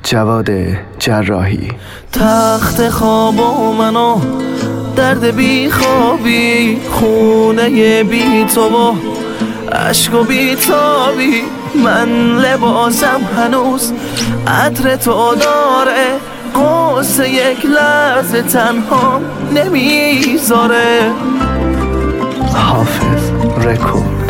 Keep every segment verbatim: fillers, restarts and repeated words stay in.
جواد جراحی. تخت خواب و منو درد بی خوابی، خونه بی تو و عشق و بی تابی، من لباسم هنوز عطر تو داره، قصه یک لحظه تنها نمیذاره. حافظ رکورد.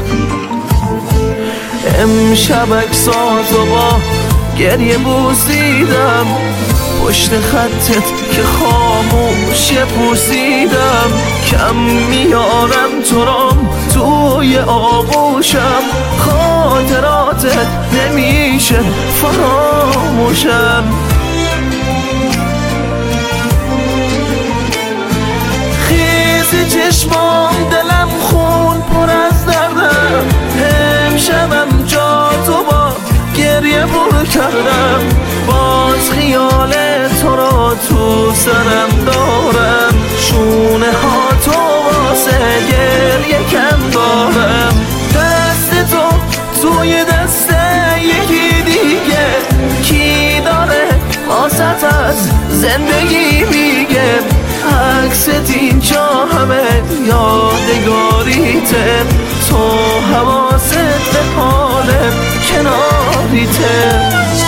امشب عکساتو با گریه بوسیدم، پشت خطت که خاموش پوسیدم، کم میارم تو رام توی آغوشم، خاطراتت نمیشه فراموشم. خیز چشمام دلم خون پر از دردم، امشبم جا تو با گریه پر کردم، باز خیال تو را تو سرم دارم، شونه ها تو واسه گریه کم دارم، دست تو توی دست یکی دیگه، کی داره آست از زندگی میگه، عکست اینجا همه یادگاریته، تو حواست به حال کناریته.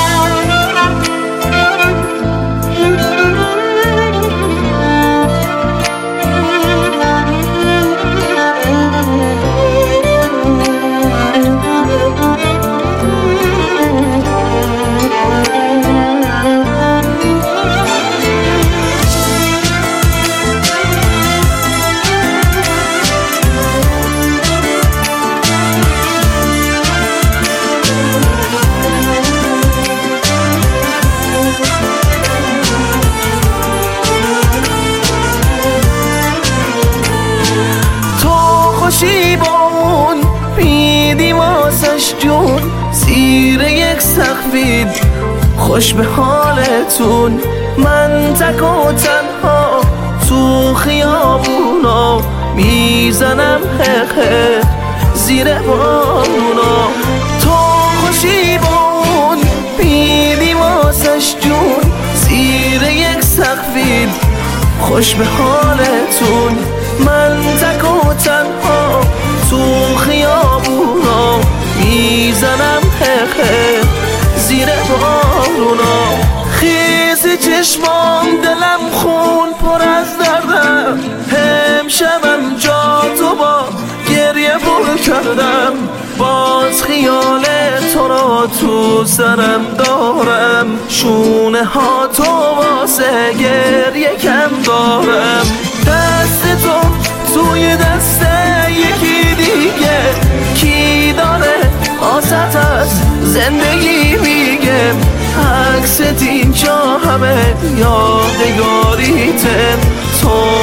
خوشی با اون میدی واسش جون، زیر یک سقفید خوش به حالتون، من تک و تنها تو خیابونا میزنم حقه زیر بارونا. تو خوشی با اون میدی واسش جون، زیر یک سقفید خوش به حالتون، من تک و تنها تو خیابونا میزنم حقه زیر بارونا. خیز چشمام دلم خون پر از دردم، امشبم جا تو با گریه پر کردم، باز خیال تو را تو سرم دارم، شونه ها تو واسه گریه کم دارم، دست تو توی دست یکی دیگه، کی داره آست از زندگی میگه، عکست اینجا همه یادگاریته، تو